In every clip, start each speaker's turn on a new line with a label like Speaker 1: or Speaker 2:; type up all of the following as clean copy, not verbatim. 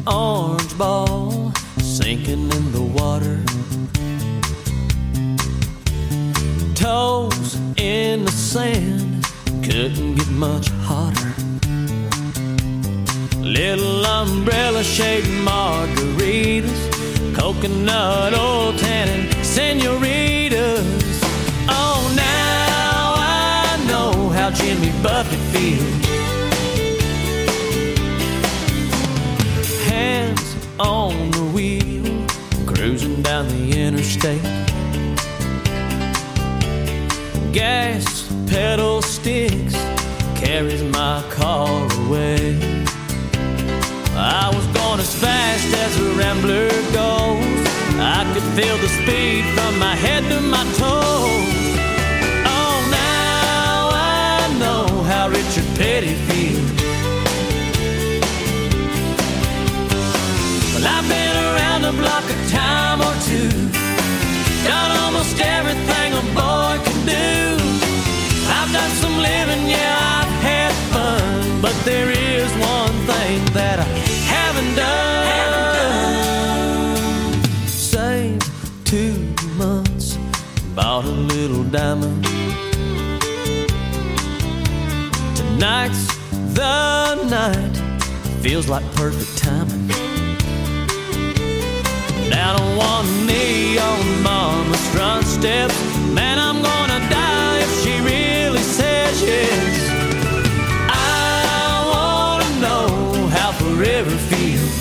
Speaker 1: orange ball sinking in the water. Toes in the sand, couldn't get much hotter. Little umbrella-shaped margaritas, coconut oil tannin senoritas. Oh, now I know how Jimmy Buffett feels. Hands on the wheel, cruising down the interstate. Gas pedal sticks, carries my car away. I was going as fast as a rambler goes. I could feel the speed from my head to my toes. Oh, now I know how Richard Petty feels. Well, I've been around the block a time or two, done almost everything a boy can do. I've done some living, yeah, I've had fun, but there is one thing that I haven't done. Saved 2 months, bought a little diamond. Tonight's the night, feels like perfect timing. Down on one knee on mama's front steps, man, I'm gonna die if she really says yes. I wanna know how forever feels.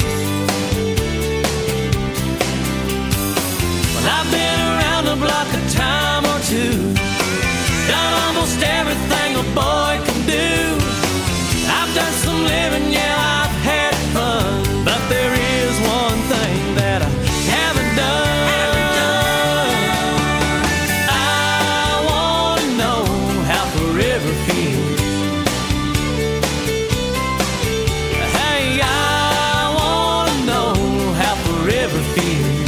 Speaker 1: Well, I've been around the block a time or two, done almost everything a boy can do. I've done some living, yeah, I've had fun, but there is one thing that I haven't done. I wanna know how forever feels. Hey, I wanna know how forever feels.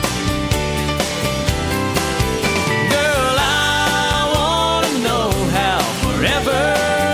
Speaker 1: Girl, I wanna know how forever feels.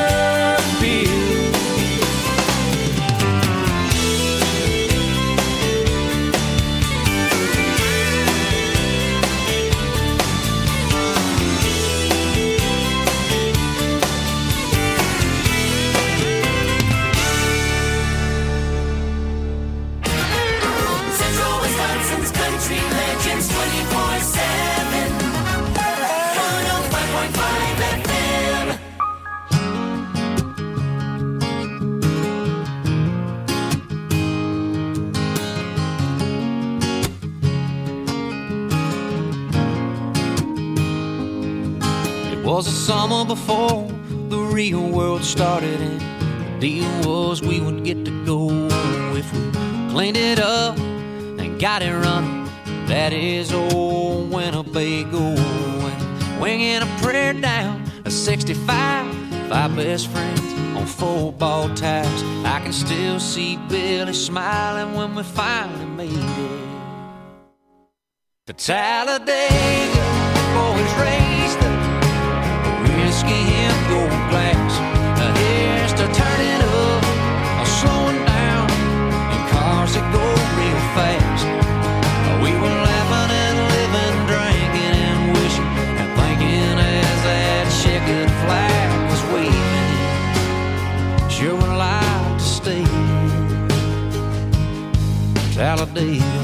Speaker 2: Was the summer before the real world started, and the deal was we would get to go if we cleaned it up and got it running. That is old Winnebago, and winging a prayer down a 65, 5 best friends on football ties. I can still see Billy smiling when we finally made it to Talladega. Boys raised the whiskey in gold glass. Here's to turning up, slowing down in cars that go real fast. We were laughing and living, drinking and wishing and thinking as that checkered flag was waving. Sure would like to stay in Talladega.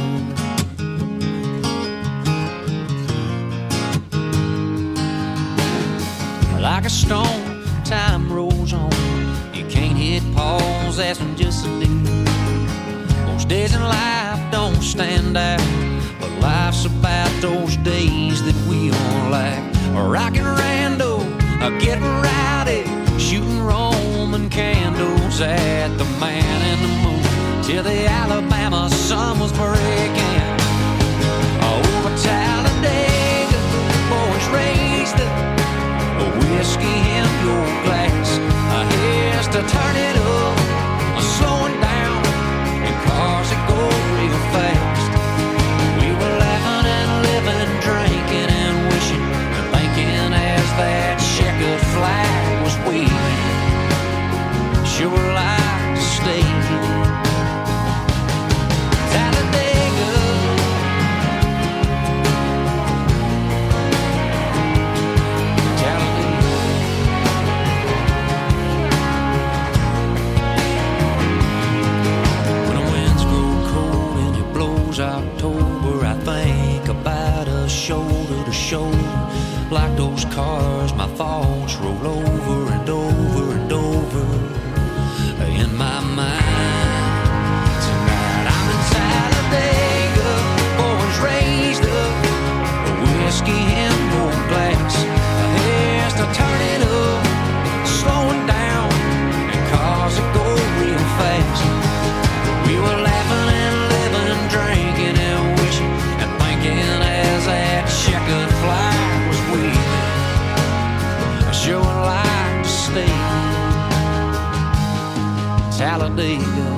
Speaker 2: Like a stone, time rolls on. You can't hit pause, that's when just a deal. Most days in life don't stand out, but life's about those days that we all like. Rockin' Rando, getting rowdy, shooting Roman candles at the Man in the Moon, till the Alabama sun was breaking. Over Talladega, boys raised the whiskey in your glass. Here's to turn it up, slowing down in cars that go real fast. We were laughing and living, drinking and wishing and thinking as that checkered flag was waving. Sure like to stay knows October, I think about us shoulder to shoulder, like those cars my thoughts roll over and over and over in my mind. Tonight I'm in Talladega, boys raised up, whiskey in one glass. Here's to turn it up, slowing down, and cars that go real fast. We were laughing and living and drinking and wishing and thinking as that checkered flag was waving. I sure would like to stay in Talladega.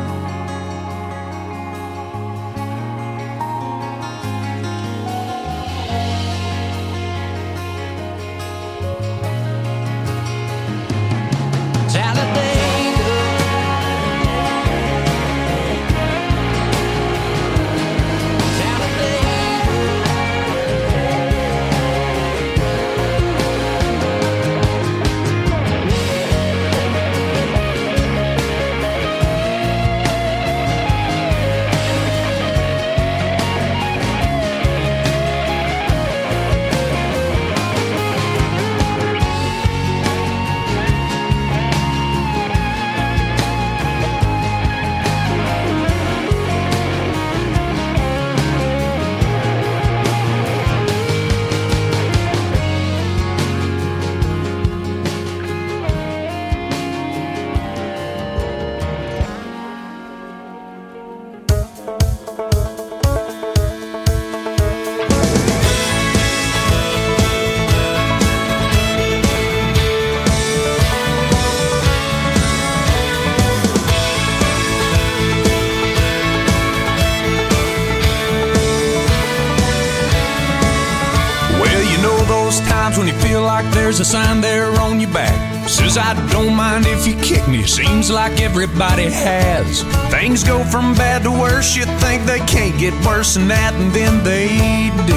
Speaker 3: When you feel like there's a sign there on your back says I don't mind if you kick me, seems like everybody has. Things go from bad to worse, you think they can't get worse than that, and then they do.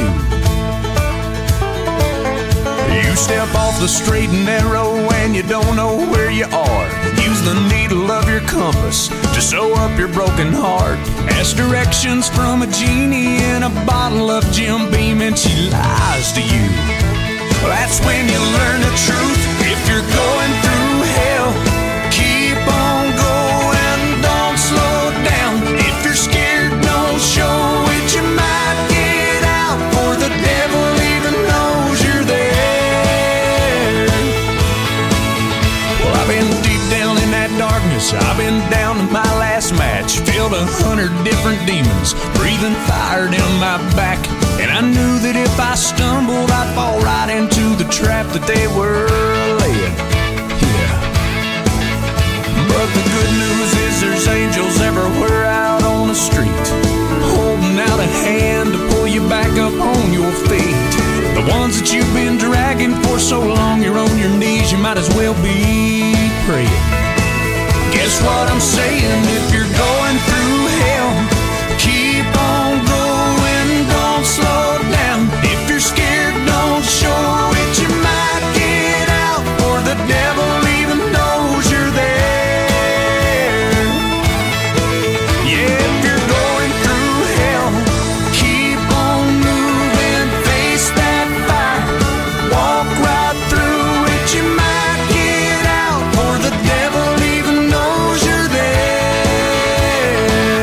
Speaker 3: You step off the straight and narrow and you don't know where you are. Use the needle of your compass to sew up your broken heart. Ask directions from a genie in a bottle of Jim Beam and she lies to you. That's when you learn the truth. If you're going through hell, keep on going, don't slow down. If you're scared, don't show it, you might get out, for the devil even knows you're there. Well, I've been deep down in that darkness, I've been down to my last match, filled 100 different demons, breathing fire down my back. And I knew that if I stumbled, I'd fall right into the trap that they were laying. Yeah. But the good news is there's angels everywhere out on the street, holding out a hand to pull you back up on your feet. The ones that you've been dragging for so long, you're on your knees, you might as well be praying. Guess what I'm saying? If you're going through hell, keep on going, don't slow down. If you're scared, don't show it, you might get out, for the devil even knows you're there. Yeah, if you're going through hell, keep on moving, face that fire, walk right through it, you might get out, for the devil even knows you're there.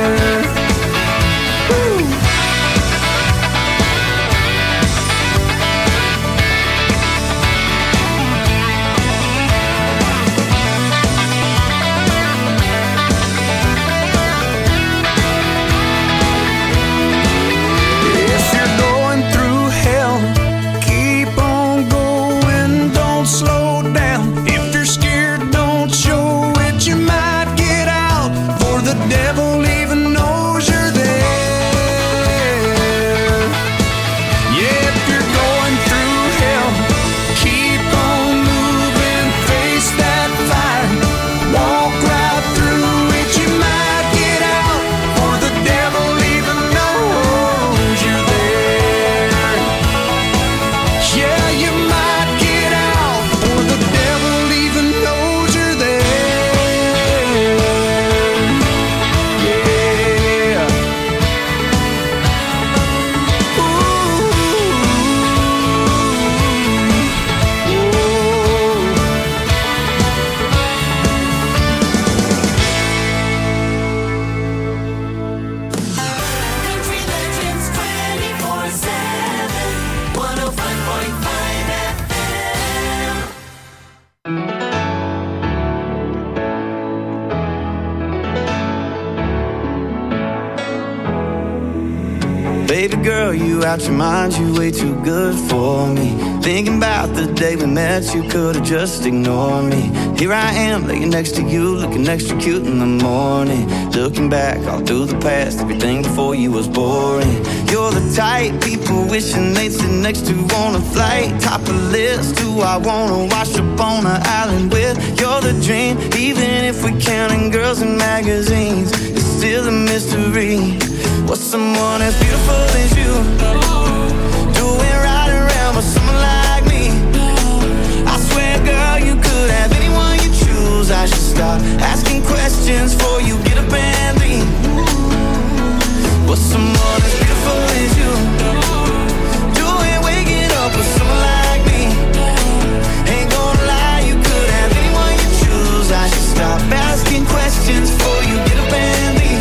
Speaker 4: Baby girl, you out your mind, you way too good for me. Thinking about the day we met, you could've just ignored me. Here I am, laying next to you, looking extra cute in the morning. Looking back all through the past, everything before you was boring. You're the type people wishing they'd sit next to on a flight. Top of the list, who I wanna wash up on an island with. You're the dream, even if we're counting girls in magazines. It's still a mystery. What's someone as beautiful as you doing right around with someone like me? I swear, girl, you could have anyone you choose. I should stop asking questions before you get up and leave. What's someone as beautiful as you doing waking up with someone like me? Ain't gonna lie, you could have anyone you choose. I should stop asking questions before you get up and leave.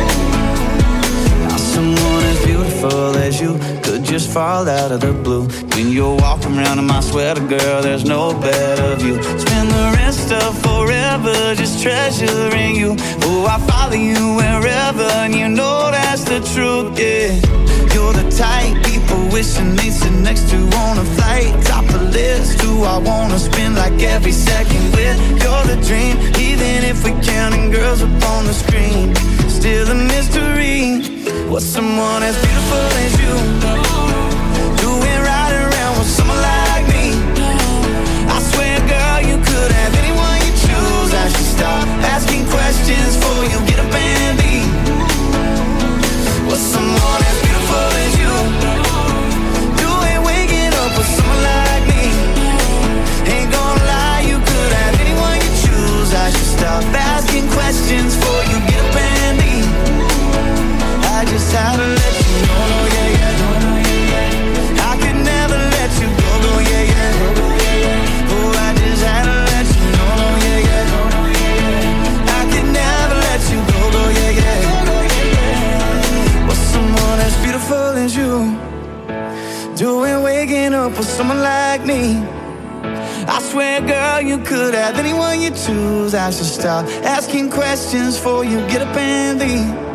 Speaker 4: Someone as beautiful as you could just fall out of the blue. When you're walking around in my sweater, girl, there's no better view. Spend the rest of forever just treasuring you. Oh, I follow you wherever, and you know that's the truth, yeah. You're the type people wishing they'd sit next to on a flight. Top of the list, who I wanna spend like every second with. You're the dream, even if we're counting girls up on the screen. Still a mystery. What's someone as beautiful as you doing right around with someone like me? I swear, girl, you could have anyone you choose. I should stop asking questions before you get up and leave. What's someone as beautiful as you doing waking up with someone like me? Ain't gonna lie, you could have anyone you choose. I should stop asking questions before you get up and leave. I just had to let you know, no, yeah, yeah. I could never let you go, no, yeah, yeah. Oh, I just had to let you know, no, yeah, yeah. I could never let you go, no, yeah, yeah. What's someone as beautiful as you doing waking up with someone like me? I swear, girl, you could have anyone you choose. I should stop asking questions before you get up and leave.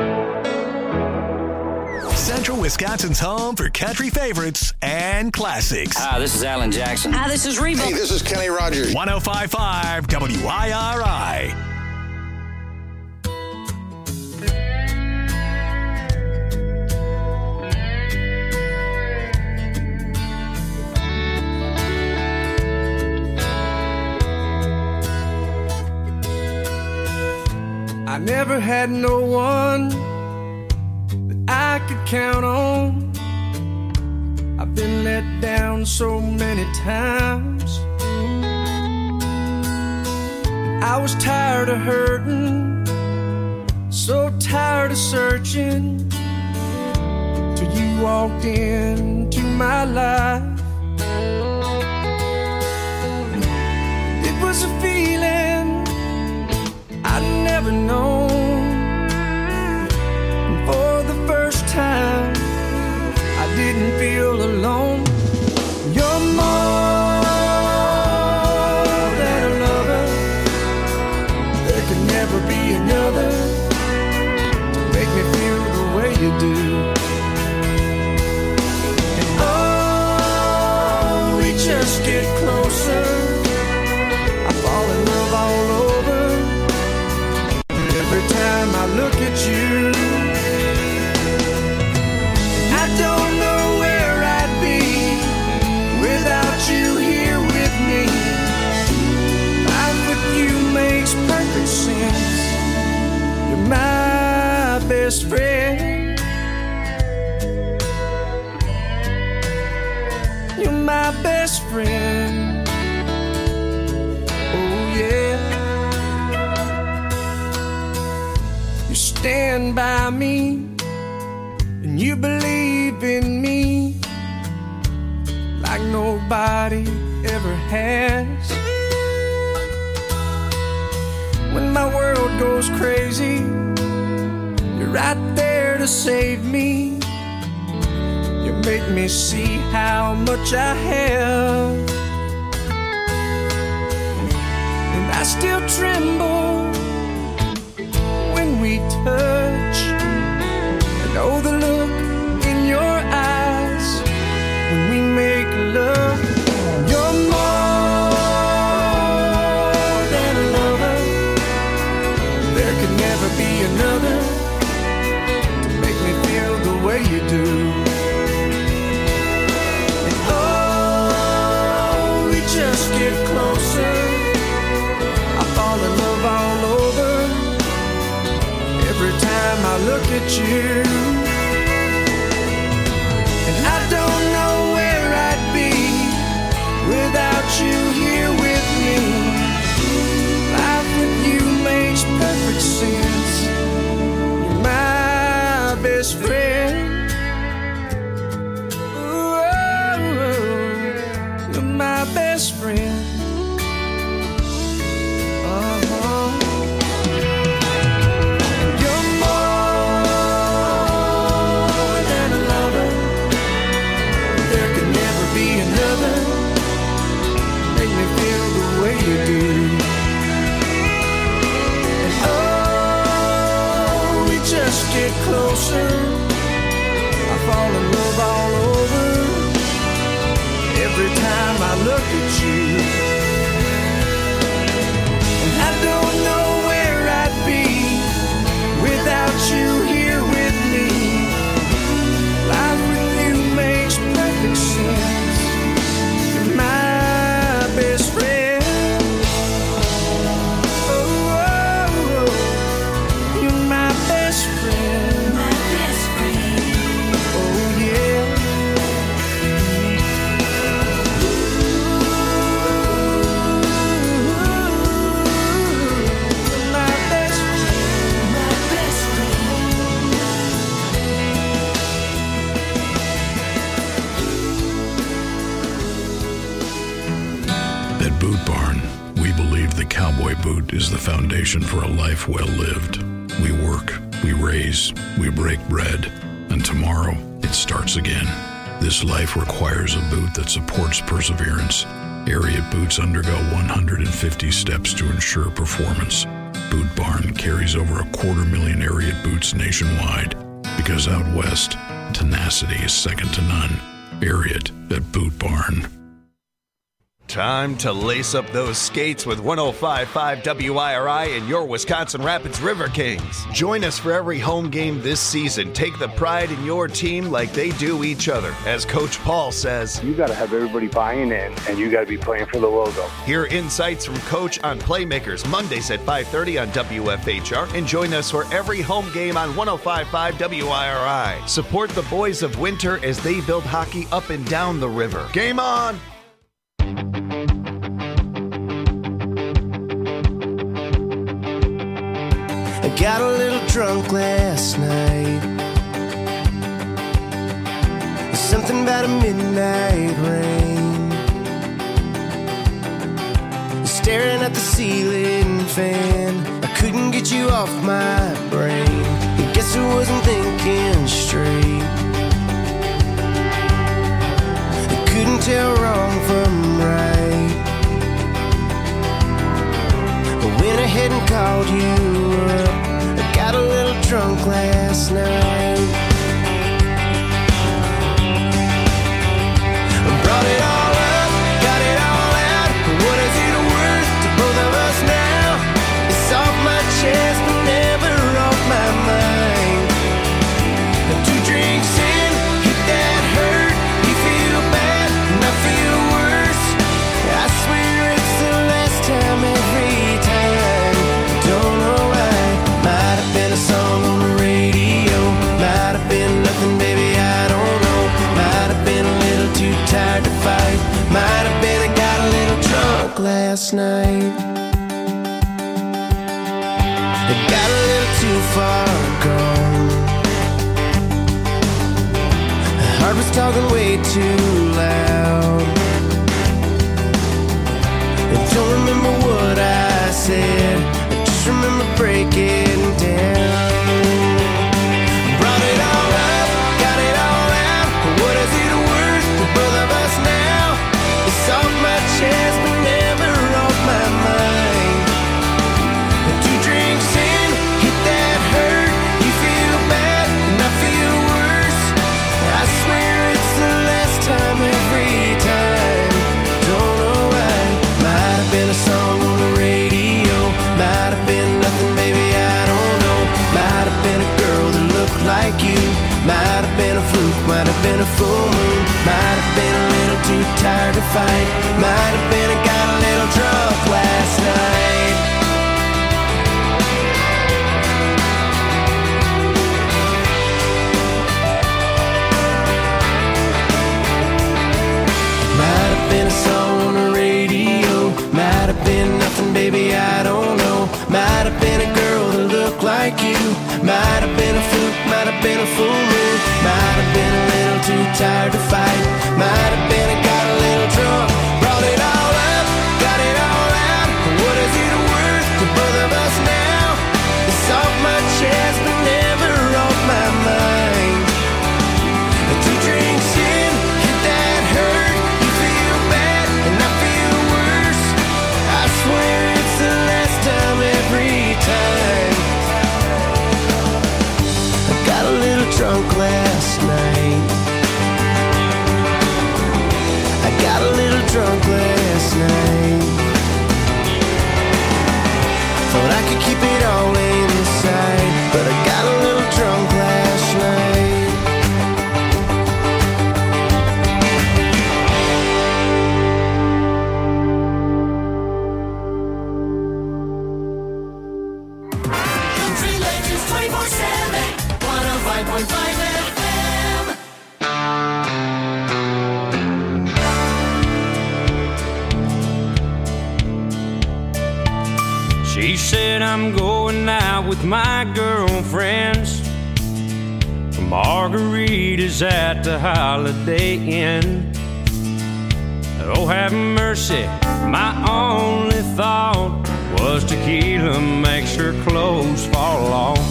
Speaker 3: Central Wisconsin's home for country favorites and classics.
Speaker 5: Hi, this is Alan Jackson.
Speaker 6: Hi, this is Reba.
Speaker 7: Hey, this is Kenny Rogers.
Speaker 3: 105.5 WIRI.
Speaker 8: I never had no one I could count on. I've been let down so many times. I was tired of hurting, so tired of searching, till you walked into my life. It was a feeling I'd never known. For the first time, I didn't feel alone. You're more than a lover. There can never be another to make me feel the way you do. And oh, we just get closer. I fall in love all over. Every time I look at you, don't know where I'd be without you here with me. Life with you makes perfect sense. You're my best friend. You're my best friend. Oh yeah. You stand by me and you believe in me like nobody ever has. When my world goes crazy, you're right there to save me. You make me see how much I have, and I still tremble when we touch. I know the look look at you. And I don't know where I'd be without you here with me. Life with you makes perfect sense. You're my best friend. You're my best friend. You're more than a lover. There could never be another. Make me feel the way you do. And oh, we just get closer. I fall in love all over. Every time I look at you. And I don't know where I'd be without you here with me. Life with you makes perfect sense. You're my best friend. Oh, oh, oh. You're my best friend. My best friend. Oh, yeah. My best friend. My best
Speaker 3: At Boot Barn, we believe the cowboy boot is the foundation for a life well lived. We work, we raise, we break bread, and tomorrow it starts again. This life requires a boot that supports perseverance. Ariat boots undergo 150 steps to ensure performance. Boot Barn carries over 250,000 Ariat boots nationwide because out west, tenacity is second to none. Ariat at Boot Barn.
Speaker 5: Time to lace up those skates with 105.5 WIRI and your Wisconsin Rapids River Kings. Join us for every home game this season. Take the pride in your team like they do each other. As Coach Paul says,
Speaker 6: you got to have everybody buying in, and you got to be playing for the logo.
Speaker 5: Hear insights from Coach on Playmakers Mondays at 5:30 on WFHR, and join us for every home game on 105.5 WIRI. Support the boys of Winter as they build hockey up and down the river. Game on!
Speaker 8: I got a little drunk last night. Something about a midnight rain. Staring at the ceiling fan, I couldn't get you off my brain. I guess I wasn't thinking straight. I couldn't tell wrong from right. I went ahead and called you up. I got a little drunk last night. I brought it all up, got it all out. What is it worth to both of us now? It's off my chest, but never off my mind. 2 drinks in, hit that hurt. You feel bad, and I feel worse. I swear it's the last time every time. Don't know why. Might have been a song on the radio. Might have been nothing, baby, I don't know. Might have been a little too tired to fight. Might have been I got a little drunk last night. I got a little too far gone. My heart was talking way too loud. I don't remember what I said. I just remember breaking down. Brought it all up, got it all out. What is it worth to both of us now? It's off my chest, but never off my mind. 2 drinks in, hit that hurt. You feel bad, and I feel worse. I swear it's the last time every time. Don't know why. Might have been a song on the radio. Might have been nothing, baby, I don't know. Might have been a girl that looked like you. Might have been a fluke, might have been a full moon. Might have been a little too tired to fight. Might have been I got a little drunk last night. have been a full moon, might have been a little too tired to fight, might have been I got a little drunk, brought it all up, got it all out. What is it worth to both of us now? It's off my chest but never off my mind. 2 drinks in, hit that hurt, you feel bad and I feel worse. I swear it's the last time every time. I got a little drunk last night. I got a little drunk last night. Thought I could keep it all inside, but I got a little drunk last night.
Speaker 7: Country Legends 24/7, 105.5 FM.
Speaker 9: She said I'm going out with my girlfriends for margaritas at the Holiday Inn. Oh, have mercy, my only thought was tequila makes her clothes fall off.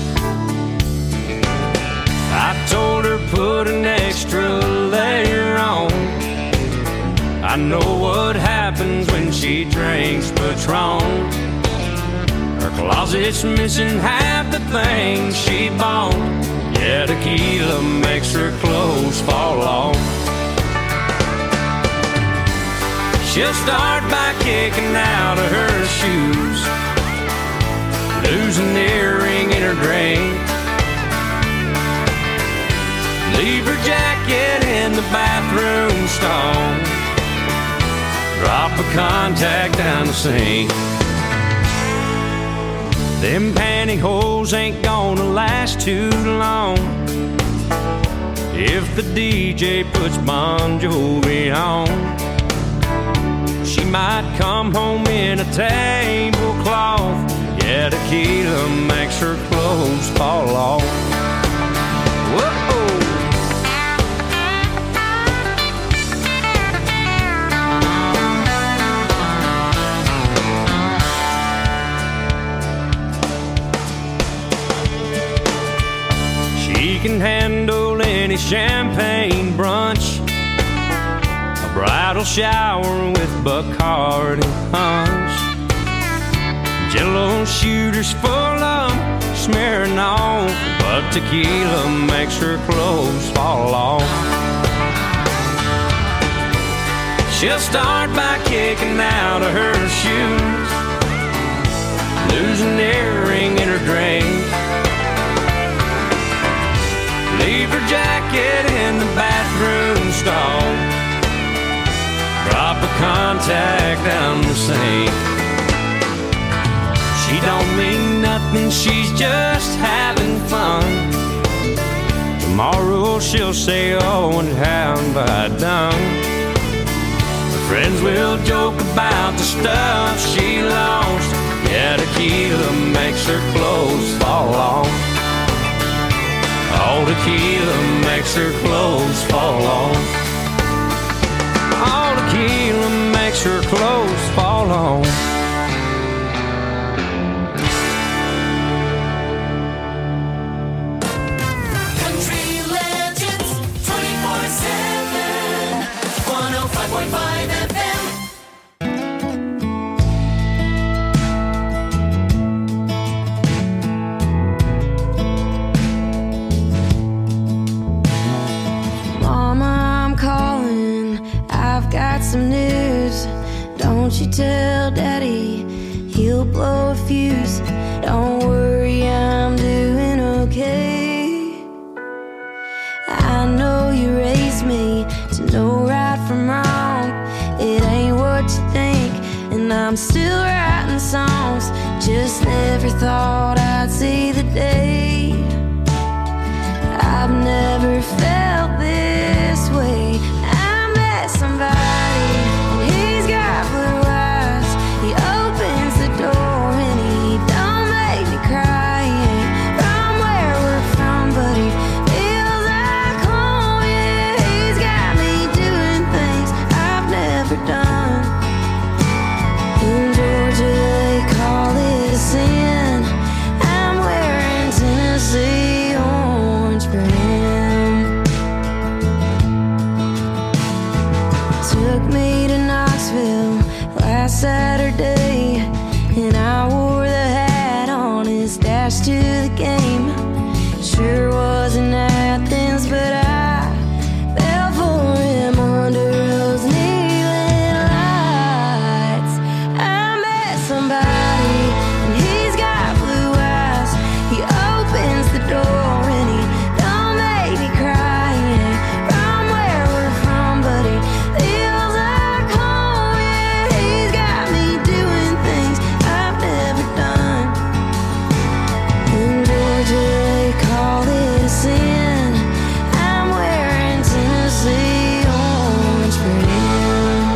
Speaker 9: I told her put an extra layer on. I know what happens when she drinks Patron. Her closet's missing half the things she bought. Yeah, tequila makes her clothes fall off. She'll start by kicking out of her shoes, lose an earring in her drink, leave her jacket in the bathroom stall, drop a contact down the sink. Them pantyhose ain't gonna last too long if the DJ puts Bon Jovi on. She might come home in a tablecloth. Yeah, tequila makes her clothes fall off. Whoa! She can handle any champagne brunch, a bridal shower with Bacardi punch, Jello shooters full of Smirnoff, but tequila makes her clothes fall off. She'll start by kicking out of her shoes, lose an earring in her drink, leave her jacket in the bathroom stall, drop a contact down the sink. She don't mean nothing, she's just having fun. Tomorrow she'll say, oh, and how have I done? Her friends will joke about the stuff she lost. Yeah, tequila makes her clothes fall off. All tequila makes her clothes fall off. All tequila makes her clothes fall off.
Speaker 7: Country Legends 24/7, 105.5 FM.
Speaker 10: Got some news. Don't you tell Daddy, he'll blow a fuse. Don't worry, I'm doing okay. I know you raised me to know right from wrong. It ain't what you think, and I'm still writing songs. Just never thought I'd see the day. I've never felt this way. I met somebody, and he's got blue eyes. He opens the door and he don't make me cry. He ain't from where we're from, but he took me to Knoxville last Saturday, and I wore the hat on his dash to the game. Sure was in Athens, but I fell for him under those neon lights. I met somebody, and he's got blue eyes. He opens the door and he don't make me cry. He ain't from where we're from, but he feels like home. Yeah, he's got me doing things I've never done. In Georgia they call it a sin. I'm wearing Tennessee orange for him.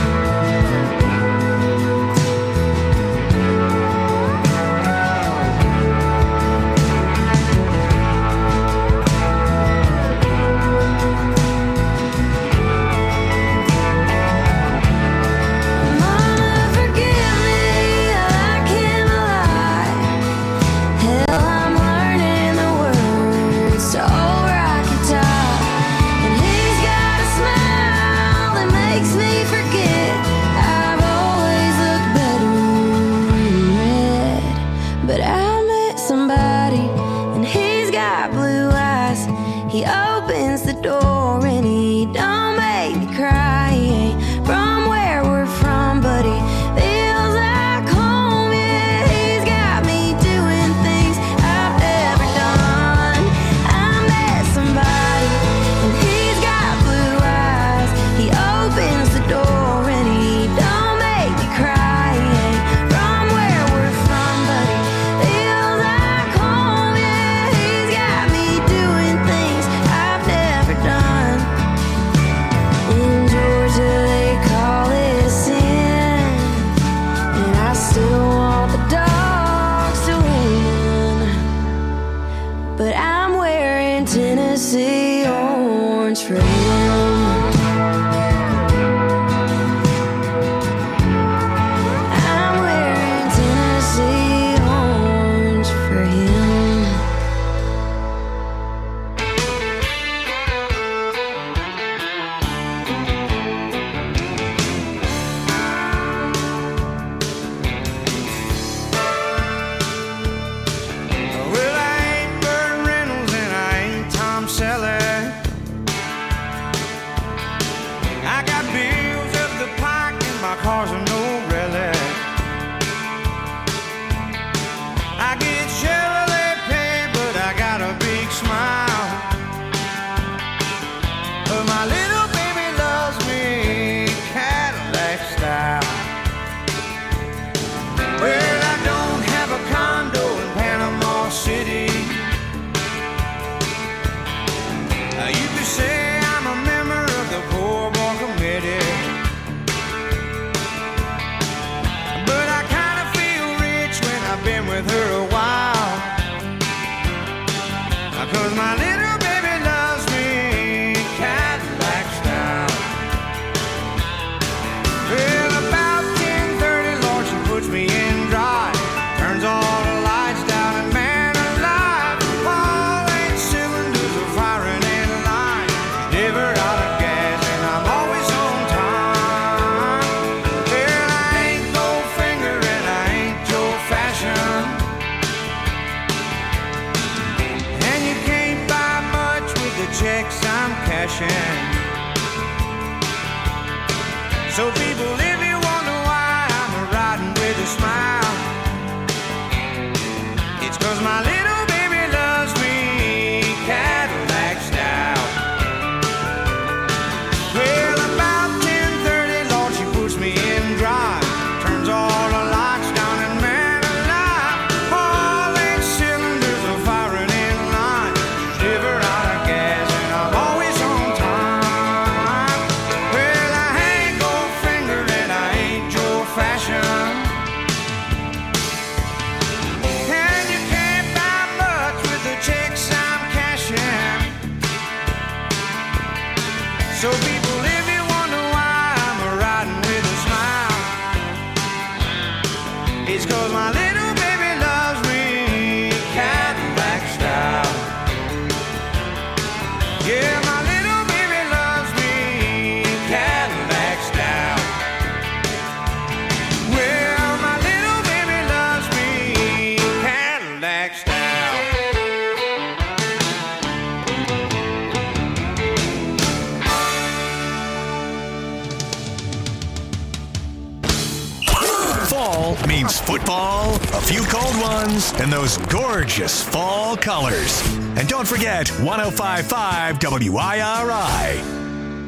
Speaker 10: Mama, forgive me, I came alive. Hell, I'm learning the words to Old Rocky Top. And he's got a smile that makes me forget I've always looked better in red. But I met somebody, and he's got blue eyes. He opens the door and he don't make me cry. He ain't from where we're from, but he feels like home. Yeah, he's got me doing things I've never done. I met somebody, and he's got blue eyes. He opens the door and he don't make me cry. He ain't from where we're from, but he feels like home. Yeah, he's got me doing things I've never done. In Georgia they call it a sin, and I still want the dogs to win. But I'm wearing Tennessee orange for him. I'm wearing Tennessee orange for him.
Speaker 8: Well, I ain't Burt Reynolds and I ain't Tom Selleck. I got bills up the pike and my car's a no relic. I get Chevrolet pay, but I got a big smile. But my little baby loves me Cadillac style. Well, I don't have a condo in Panama City. You could say I'm a member of the Poor Boy Committee. But I kind of feel rich when I've been with her a while. 'Cause my little baby loves me Cadillac style. Well, about 10:30, Lord, she puts me in drive. Turns all the lights down and man alive, all 8 cylinders are firing in line. Never out of gas and I'm always on time. Well, I ain't Goldfinger and I ain't Joe Fashion, and you can't buy much with the checks I'm cashing. So people, if you wonder why I'm riding with a smile, it's 'cause my little baby loves me Cadillac style. Well, about 10:30, Lord, she puts me in drive. Turns all the lights down and man alive, all 8 cylinders are firing in line. Never out of gas and I'm always on time. Well, I ain't Goldfinger and I ain't Joe Fashion, and you can't buy much with the checks I'm cashing. So people, if you wonder why I'm riding with a smile, it's 'cause my little baby loves me Cadillac style. Yeah, my little baby loves me Cadillac style.
Speaker 3: means football, a few cold ones, and those gorgeous fall colors. And don't forget 105.5 WIRI.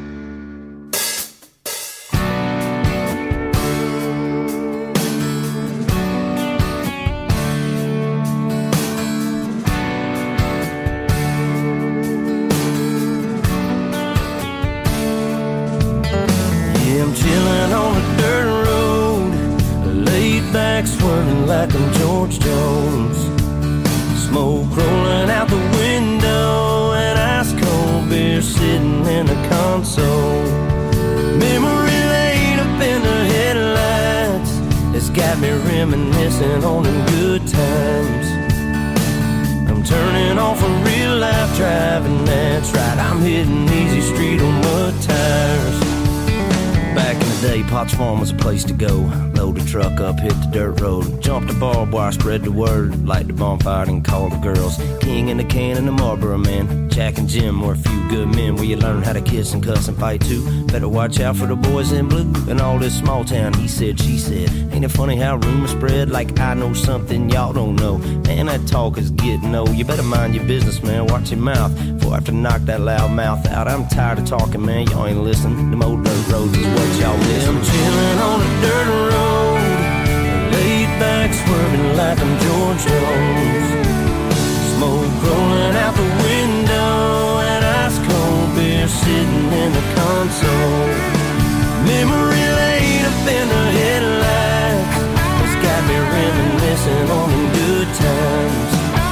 Speaker 1: Swerving like I'm George Jones. Smoke rolling out the window, and ice cold beer sitting in the console. Memory lane up in the headlights, it's got me reminiscing on them good times. I'm turning off a real life driving, that's right, I'm hitting easy street on mud tires. Back in the day, Potts Farm was a place to go. Load the truck up, hit the dirt road. Jump the barbed wire, spread the word. Light the bonfire and call the girls. King in the can and the Marlboro man. Jack and Jim were a few good men where you learn how to kiss and cuss and fight too. Better watch out for the boys in blue. And all this small town, he said, she said. Ain't it funny how rumors spread like I know something y'all don't know? Man, that talk is getting old. You better mind your business, man. Watch your mouth before I have to knock that loud mouth out. I'm tired of talking, man. Y'all ain't listening. Them old dirt roads is what y'all miss. I'm chilling on a dirt road, laid back, swerving like I'm George Jones. Smoke rolling out the window, and ice cold beer sitting in the console. Memory lane up in the headlights, it's got me reminiscing on them good times.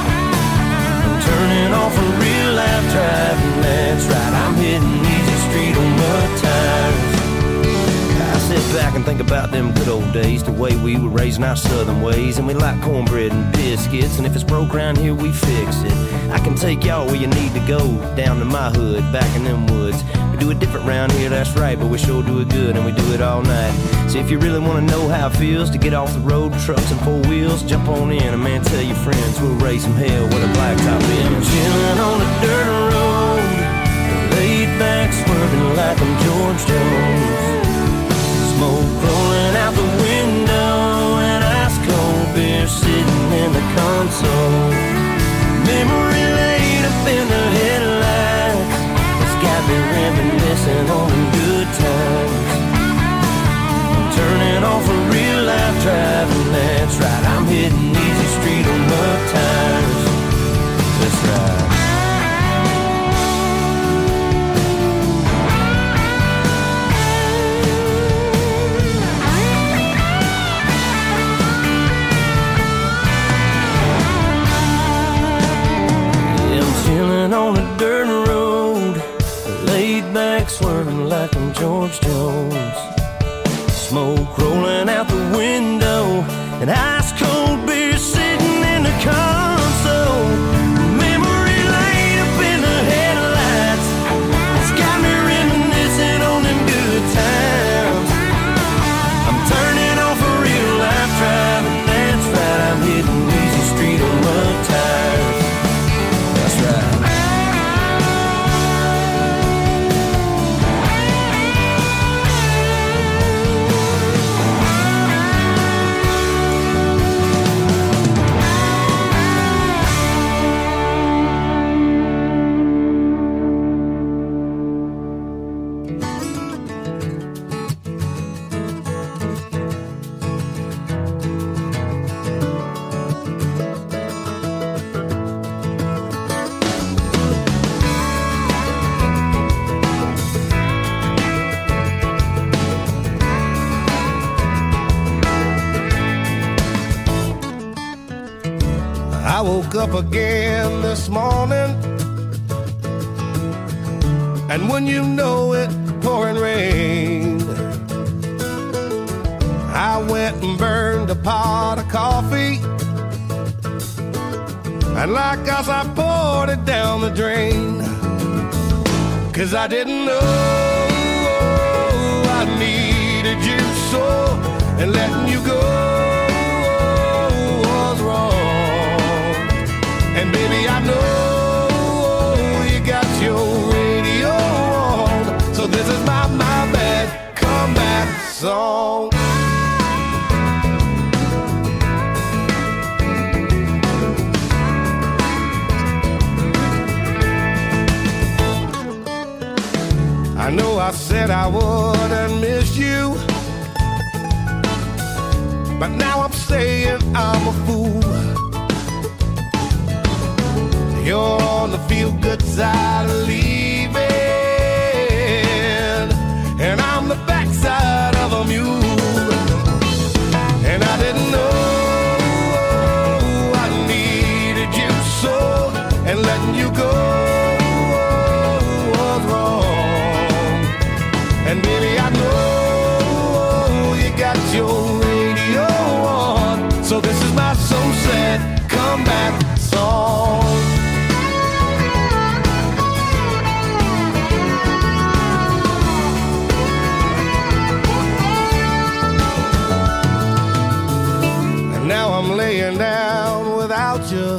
Speaker 1: I'm turning off a real life driving, that's right, I'm hitting easy street on mud tires. I sit back and think about them good old days, the way we were raising our southern ways, and we like cornbread and biscuits, and if it's broke around here, we fix it. I can take y'all where you need to go, down to my hood, back in them woods. We do it different round here, that's right, but we sure do it good, and we do it all night. So if you really want to know how it feels to get off the road, trucks and four wheels, jump on in, and man, tell your friends we'll raise some hell with a blacktop in. I'm chilling on a dirt road, laid back, swerving like I'm George Jones. Smoke rolling out the window, and ice cold beer sitting in the console. Memory lane up in the headlights, it's got me reminiscing on them good times. I'm turning off a real life driving, that's right, I'm hitting easy street on mud tires. That's right. On a dirt road, laid back, swerving like I'm George Jones. Smoke rolling out the window, and ice cold beer sitting in the console. Memory lane up in the headlights, it's got me reminiscing on them good times. I'm turning off a real life driving, that's right, I'm hitting easy street on mud tires. That's right.
Speaker 11: I woke up again this morning, and when you know it, pouring rain. I went and burned a pot of coffee, and like us I poured it down the drain. 'Cause I didn't know I needed you so, and letting you go was wrong. And baby, I know you got your radio on, so this is my bad comeback song. I said I wouldn't miss you, but now I'm saying I'm a fool. You're on the feel-good side of leaving, and I'm the backside of a mule. And I didn't know I needed you so, and letting you go was wrong. And baby, I know you got your radio on, so this is my so sad comeback song. Now I'm laying down without you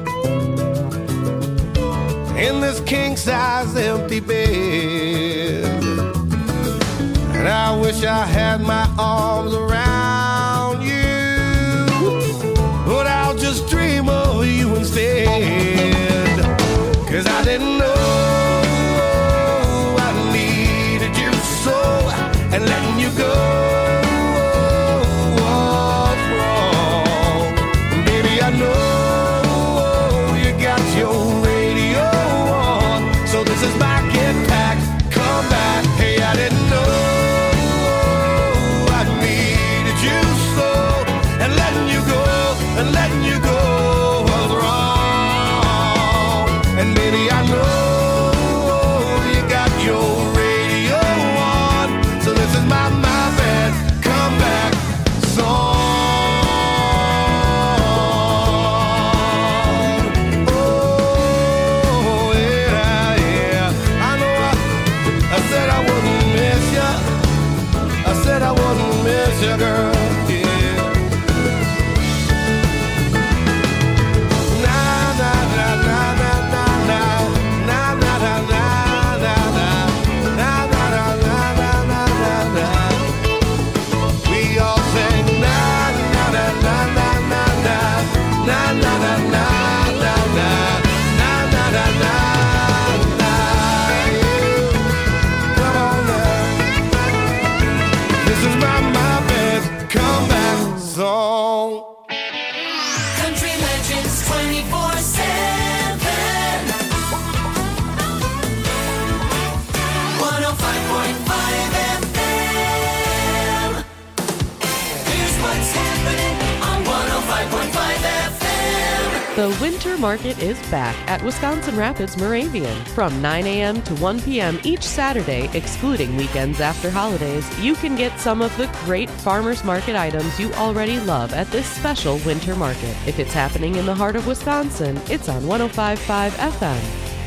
Speaker 11: in this king-size empty bed, and I wish I had my arms around you, but I'll just dream of you instead. 'Cause I didn't know I needed you so, and letting you go I know you got your radio on, so this is my get back, come back. Hey, I didn't know I needed you so, and letting you go was wrong. And baby, I know you got your radio on, so this is my bad comeback song. I wouldn't miss you, girl, yeah. Na na na na na na na na na na na na na na na na na. We all sing na na na na na na na na na na na na na na na na. Come on now. This is my best comeback song.
Speaker 7: Country Legends 24/7. 105.5 FM. Here's what's happening on 105.5 FM.
Speaker 12: The winter market is back at Wisconsin Rapids Moravian. From 9 a.m. to 1 p.m. each Saturday, excluding weekends after holidays, you can get some of the great farmers market items you already love at this special winter market. If it's happening in the heart of Wisconsin, it's on 105.5 FM.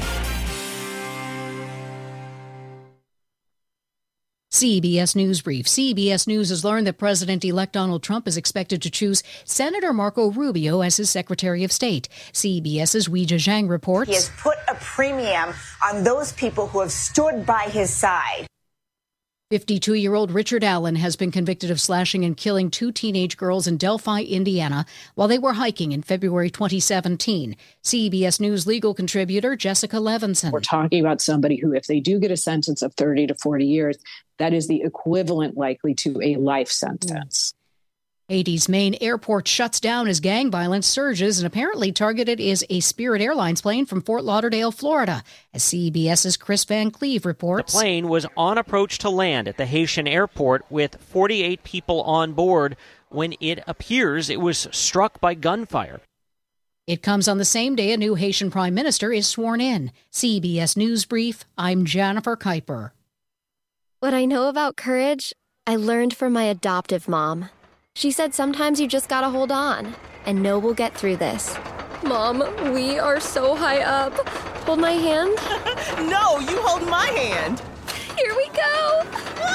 Speaker 13: CBS News Brief. CBS News has learned that President-elect Donald Trump is expected to choose Senator Marco Rubio as his Secretary of State. CBS's Weijia Zhang reports.
Speaker 14: He has put a premium on those people who have stood by his side.
Speaker 13: 52-year-old Richard Allen has been convicted of slashing and killing 2 teenage girls in Delphi, Indiana, while they were hiking in February 2017. CBS News legal contributor Jessica Levinson.
Speaker 15: We're talking about somebody who, if they do get a sentence of 30 to 40 years, that is the equivalent likely to a life sentence.
Speaker 13: Haiti's main airport shuts down as gang violence surges, and apparently targeted is a Spirit Airlines plane from Fort Lauderdale, Florida. As CBS's Chris Van Cleve reports.
Speaker 16: The plane was on approach to land at the Haitian airport with 48 people on board when it appears it was struck by gunfire.
Speaker 13: It comes on the same day a new Haitian prime minister is sworn in. CBS News Brief, I'm Jennifer Kuiper.
Speaker 17: What I know about courage, I learned from my adoptive mom. She said sometimes you just gotta hold on and know we'll get through this. Mom, we are so high up. Hold my hand.
Speaker 18: No, you hold my hand.
Speaker 17: Here we go.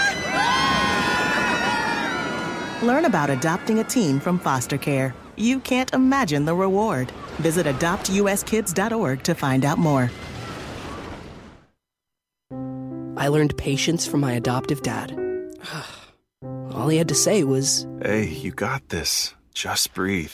Speaker 18: Learn about adopting a teen from foster care. You can't imagine the reward. Visit adoptuskids.org to find out more.
Speaker 19: I learned patience from my adoptive dad. All he had to say was,
Speaker 20: "Hey, you got this. Just breathe."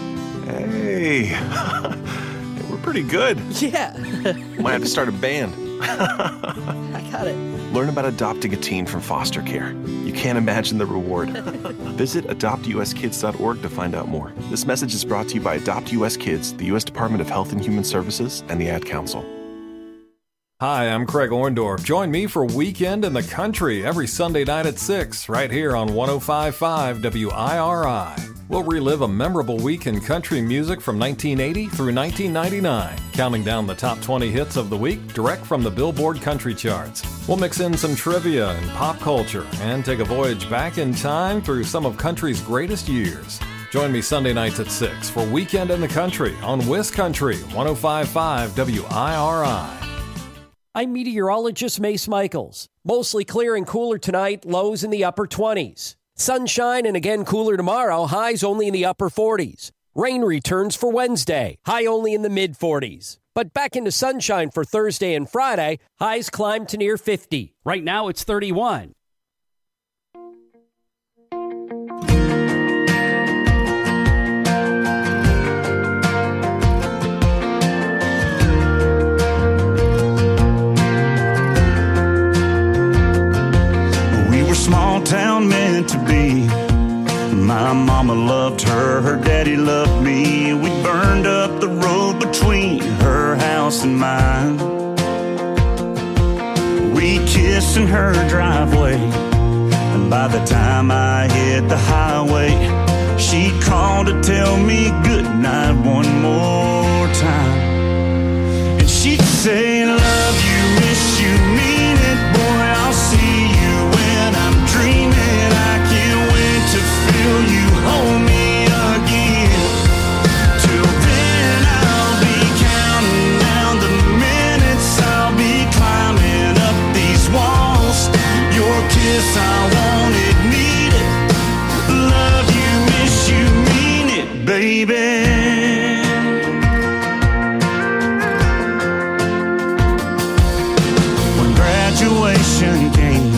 Speaker 20: Hey, we're pretty good.
Speaker 19: Yeah.
Speaker 20: Might have to start a band.
Speaker 19: I got it.
Speaker 20: Learn about adopting a teen from foster care. You can't imagine the reward. Visit adoptuskids.org to find out more. This message is brought to you by Adopt US Kids, the U.S. Department of Health and Human Services, and the Ad Council.
Speaker 21: Hi, I'm Craig Orndorff. Join me for Weekend in the Country every Sunday night at 6, right here on 105.5 WIRI. We'll relive a memorable week in country music from 1980 through 1999, counting down the top 20 hits of the week direct from the Billboard Country Charts. We'll mix in some trivia and pop culture and take a voyage back in time through some of country's greatest years. Join me Sunday nights at 6 for Weekend in the Country on WisCountry 105.5 WIRI.
Speaker 22: I'm meteorologist Mace Michaels. Mostly clear and cooler tonight, lows in the upper 20s. Sunshine and again cooler tomorrow, highs only in the upper 40s. Rain returns for Wednesday, high only in the mid-40s. But back into sunshine for Thursday and Friday, highs climb to near 50. Right now it's 31.
Speaker 4: Small town meant to be. My mama loved her, her daddy loved me. We burned up the road between her house and mine. We kissed in her driveway, and by the time I hit the highway, she called to tell me goodnight one more time. And she'd say, love you, miss you, mean it, boy, I'll see you when I'm dreaming. I can't wait to feel you hold me again. Till then I'll be counting down the minutes. I'll be climbing up these walls. Your kiss, I want it, need it. Love you, miss you, mean it, baby. Graduation came,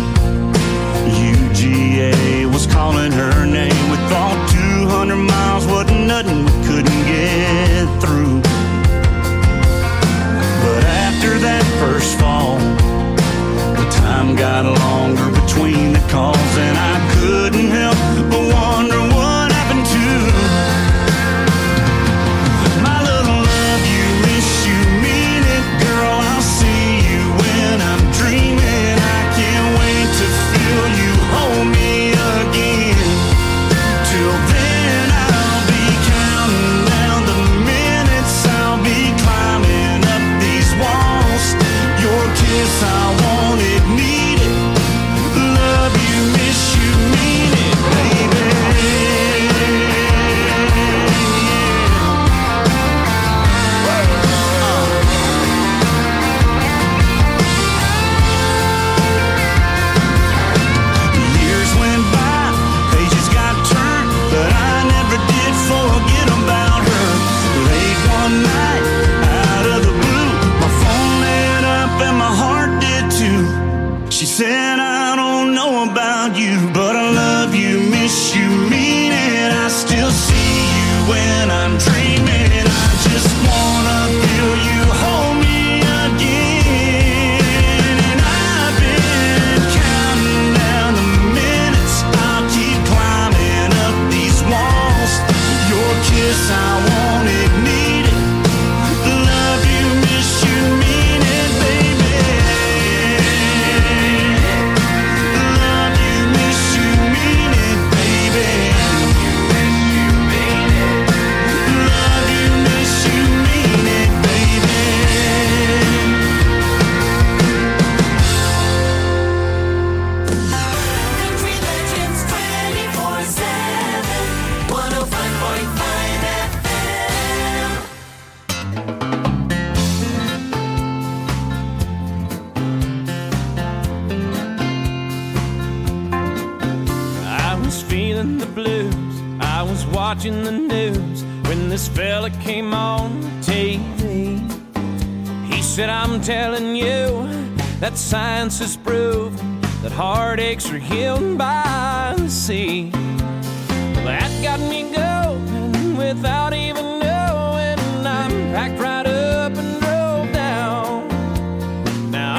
Speaker 4: UGA was calling her name. We thought 200 miles wasn't nothing, we couldn't get through. But after that first fall, the time got longer between the calls, and I couldn't help but wonder what happened to my little love you, miss you, mean it, girl, I'll see you when I'm dreaming. I can't wait to feel you hold me again. Till then I'll be counting down the minutes. I'll be climbing up these walls. Your kiss, I want it, need it. Love you, miss you, mean it, baby. She said, I don't know about you, but I love you, miss you, mean it. I still see you when I'm dreaming. I just wanna feel you hold me again. And I've been counting down the minutes. I'll keep climbing up these walls. Your kiss, I want it, need it. Love you, miss you, mean it, baby.
Speaker 1: Watching the news when this fella came on TV. He said, I'm telling you that science has proved that heartaches are healed by the sea. Well, that got me going without even knowing. I'm packed right up and drove down. Now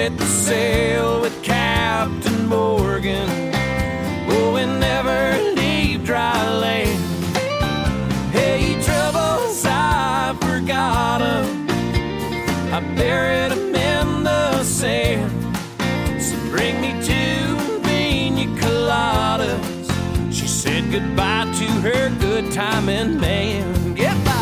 Speaker 1: set sail with Captain Morgan. Oh, and never leave dry land. Hey, troubles, I forgot 'em. I buried 'em in the sand. So bring me 2 pina coladas. She said goodbye to her good timing man. Goodbye.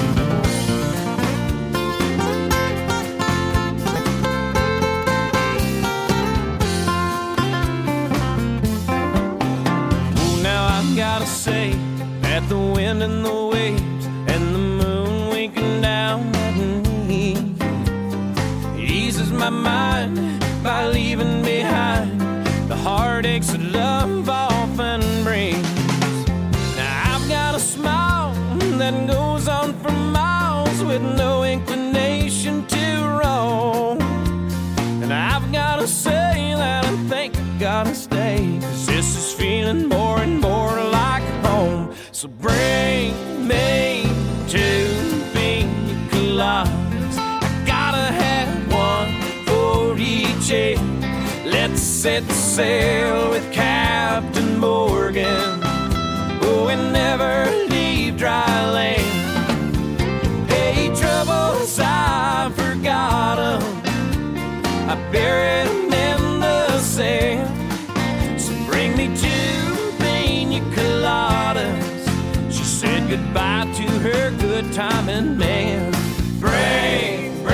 Speaker 1: Gotta say that the wind and the waves and the moon winking down at me eases my mind by leaving behind the heartaches that love often brings. Now I've got a smile that goes on for miles with no inclination to roam, and I've gotta say that I think I gotta stay, 'cause this is feeling more and more like home. So bring me 2 pina coladas. I gotta have 1 for each end. Let's set sail with Captain Morgan. Oh, and never leave dry land. Hey, troubles, I forgot 'em. I buried 'em in the sand. So bring me 2 pina coladas. She said goodbye to her good timing man. Bring me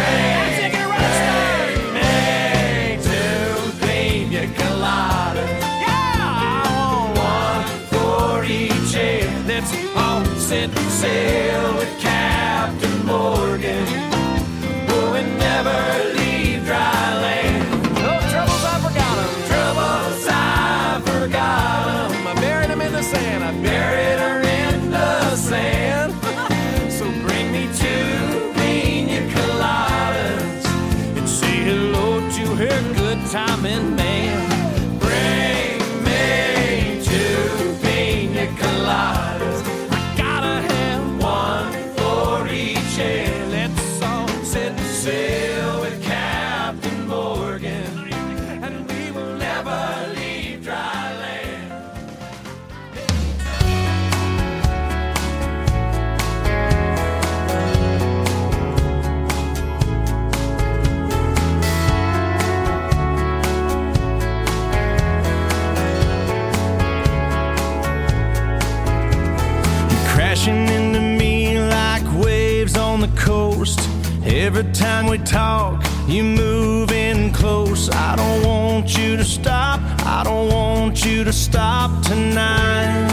Speaker 1: 2 pina coladas. Yeah, I want 1 for each end. Let's all set sail with Captain Morgan. Oh, and never leave dry land. Oh, troubles, I forgot 'em. Troubles, I forgot 'em. I buried 'em in the sand. I buried her in the sand. So bring me 2 pina coladas and say hello to her good timing man. Bring me 2 pina coladas. I gotta have 1 for each end. Let's all set sail with Captain Morgan, and we will never leave dry land. You're crashing into me like waves on the coast. Every time we talk, you move in close. I don't want you to stop. I don't want you to stop tonight.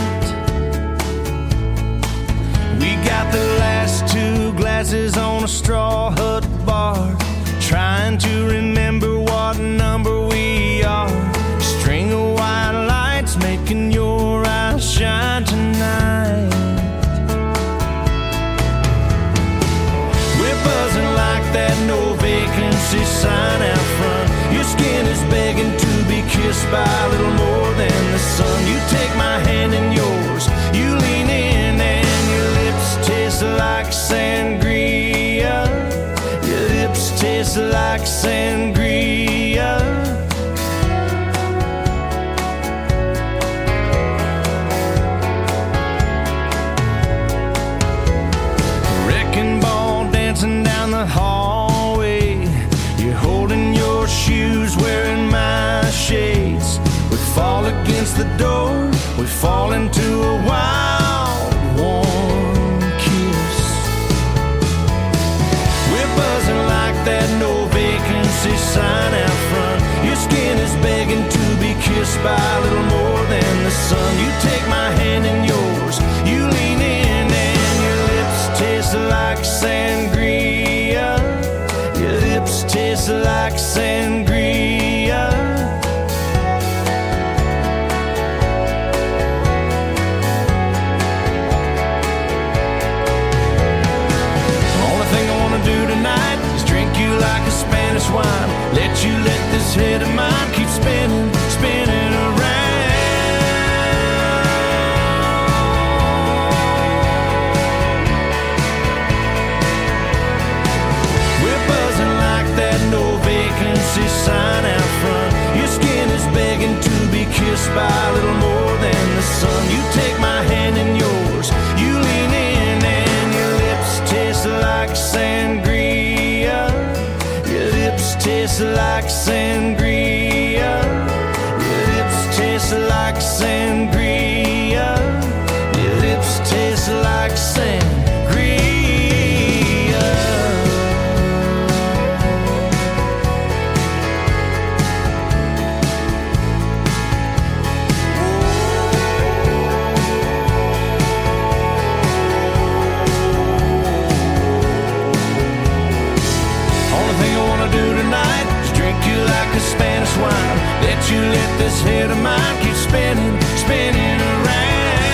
Speaker 1: We got the last 2 glasses on a straw hut bar, trying to remember what number we are. String of white lights making your eyes shine tonight. We're buzzing like that no vacancy sign out front. Your skin is begging to be kissed by a little more than the sun. You take my hand in yours, you lean in, and your lips taste like sangria. Your lips taste like sangria. Wrecking ball dancing down the hallway. You're holding your shoes, wearing my shades. We fall against the door, we fall into a wild, warm kiss. We're buzzing like that no vacancy sign out front. Your skin is begging to be kissed by a little more than the sun. You take my hand in yours, you lean in, and your lips taste like sangria. Your lips taste like sangria. Only thing I wanna do tonight is drink you like a Spanish wine. Let you let this head of mine keep spinning, spinning around. We're buzzing like that no vacancy vacancy sign out front. Your skin is begging to be kissed by a little more than the sun. You take my hand in yours, you lean in, and your lips taste like sangria. Your lips taste like sangria. Your lips taste like sangria. Your lips taste like sangria. Spanish wine. Bet you let this head of mine keep spinning, spinning around.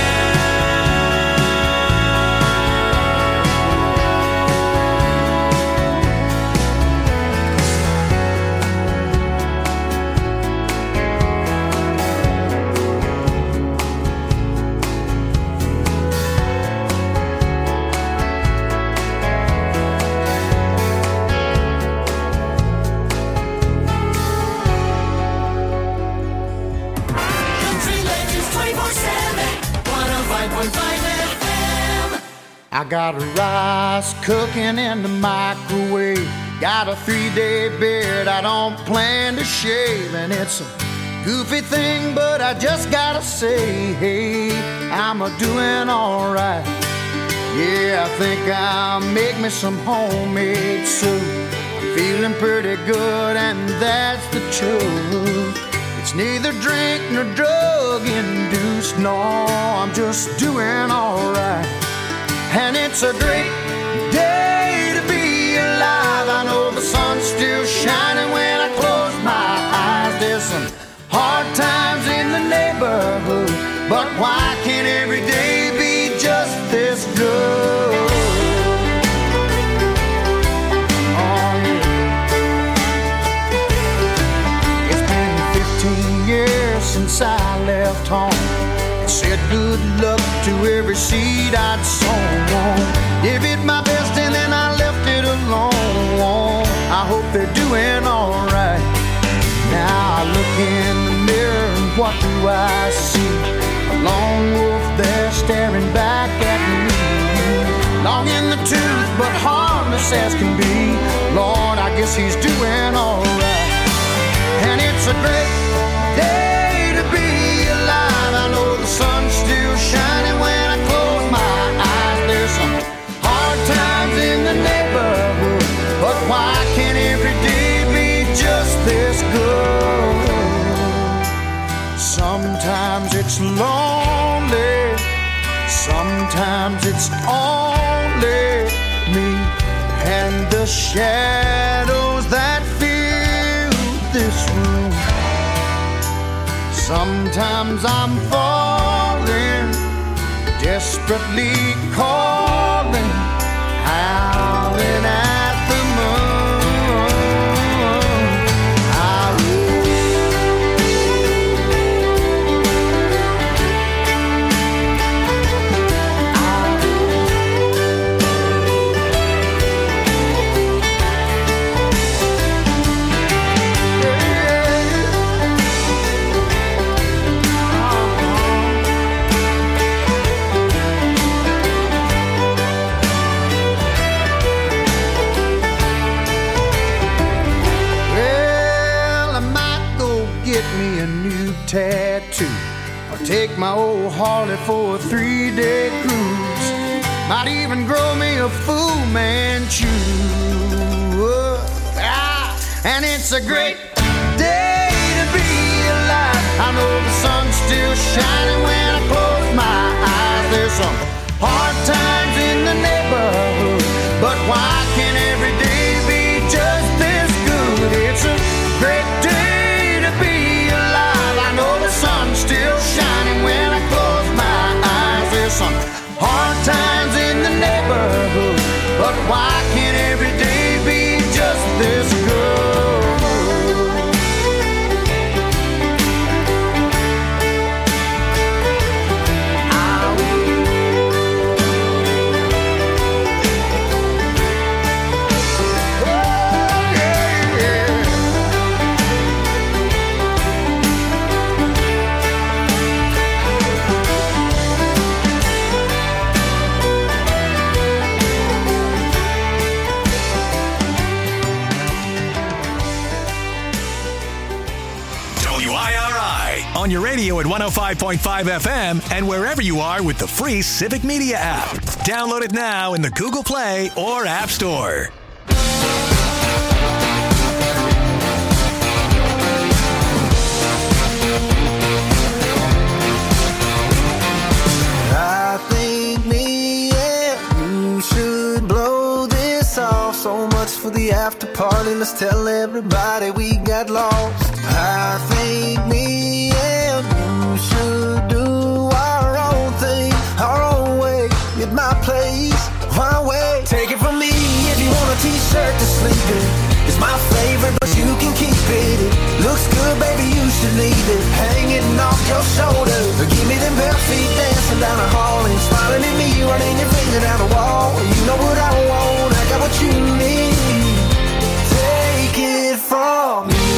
Speaker 2: I got rice cooking in the microwave. Got a 3-day beard I don't plan to shave. And it's a goofy thing, but I just gotta say, hey, I'm a-doing alright. Yeah, I think I'll make me some homemade soup. I'm feeling pretty good, and that's the truth. It's neither drink nor drug-induced, no, I'm just doing alright. And it's a great day to be alive. I know the sun's still shining when I close my eyes. There's some hard times in the neighborhood, but why can't every day be just this good? Oh, yeah. It's been 15 years since I left home. Said good luck to every seed I'd sown. Gave it my best and then I left it alone. I hope they're doing alright. Now I look in the mirror and what do I see? A lone wolf there staring back at me. Long in the tooth but harmless as can be. Lord, I guess he's doing alright. And it's a great day to be alive. I know the sun's still shining when I close my eyes. There's some hard times in the neighborhood, but why can't every day be just this good? Sometimes it's lonely, sometimes it's only me and the shadows that fill this room. Sometimes I'm falling, desperately calling, howling at the moon. Tattoo, or take my old Harley for a 3-day cruise. Might even grow me a Fu Manchu. And it's a great day to be alive. I know the sun's still shining when I close my eyes. There's some hard times in the neighborhood, but why can't every day be just this good? It's a great day to be alive. I know the sun's still shining when I close my eyes. There's some hard times in the neighborhood, but why can't every day be just this good?
Speaker 5: on your radio at 105.5 FM and wherever you are with the free Civic Media app. Download it now in the Google Play or App Store.
Speaker 8: I think me and you should blow this off. So much for the after party, let's tell everybody we got lost. I think me and you should do our own thing, our own way, at my place, my way. Take it from me, if you want a t-shirt to sleep in, it's my favorite, but you can keep it. It looks good, baby, you should leave it hanging off your shoulder. Give me them bare feet dancing down the hall and smiling at me, running your finger down the wall. You know what I want, I got what you need. Take it from me.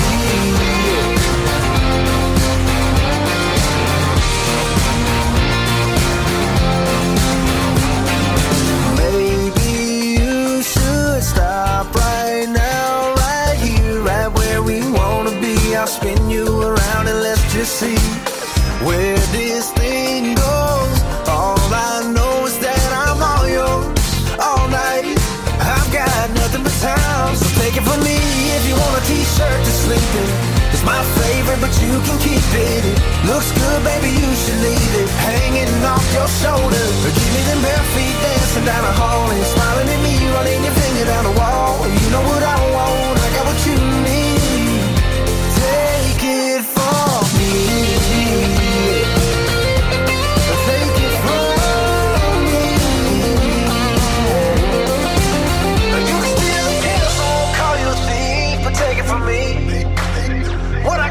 Speaker 8: Maybe you should stop right now, right here, right where we wanna be. I'll spin you around and let's just see where this thing goes. All I know is that I'm all yours all night. I've got nothing but time, so take it from me. If you want a t-shirt to sleep in, it's my favorite, but you can keep it. It looks good, baby, you should leave it hanging off your shoulder. Give me them bare feet dancing down the hall and smiling at me, running your finger down the wall. You